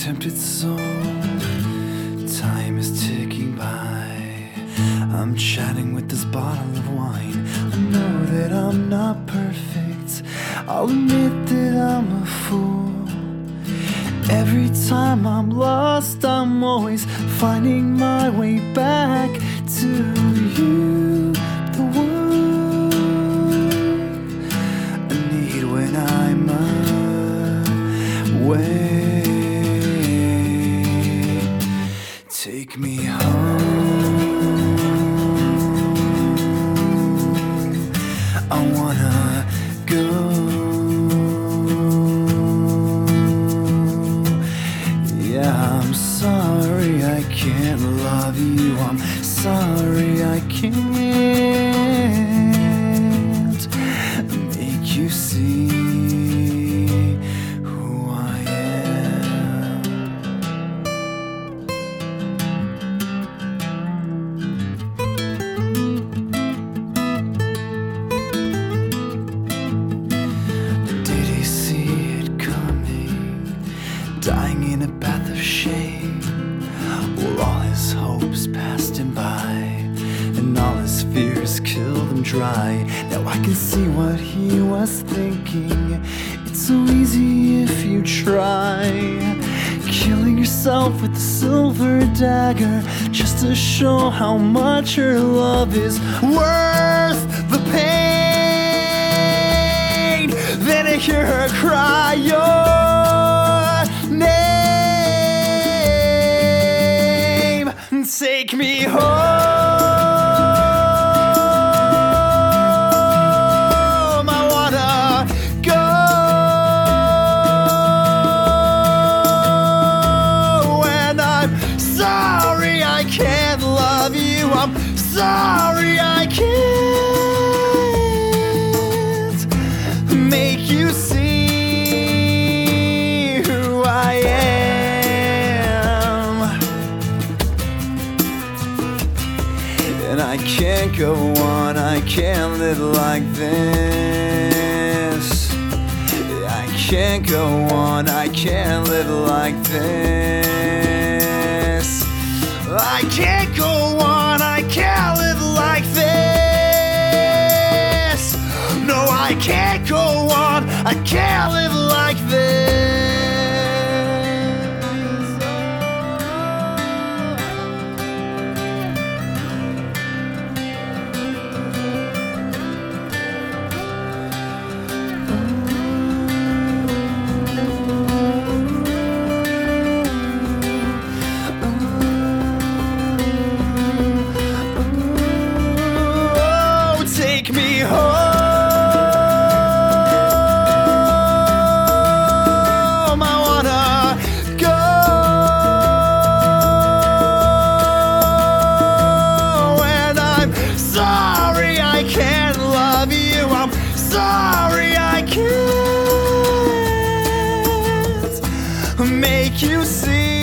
tempted soul, time is ticking by. I'm chatting with this bottle of wine. I know that I'm not perfect, I'll admit that I'm a fool. Every time I'm lost, I'm always finding my way back to you, the one I need when I'm away. Take me home, I wanna go. Yeah, I'm sorry I can't love you, I'm sorry I can't make you see who I am. Did he see it coming, dying in a bath of shame? Well, all his hopes passed him by, and all his fears killed him dry. Now I can see what he was thinking. It's so easy if you try, killing yourself with a silver dagger, just to show how much your love is worth the pain. Then I hear her cry your name. Take me home, I wanna go. And I'm sorry I can't love you, I'm sorry I can't make you see who I am. And I can't go on, I can't live like this. I can't go on, I can't live like this. I can't go on, I can't live like this. No, I can't go on, I can't live like this. Take me home, I wanna go. And I'm sorry I can't love you, I'm sorry I can't make you see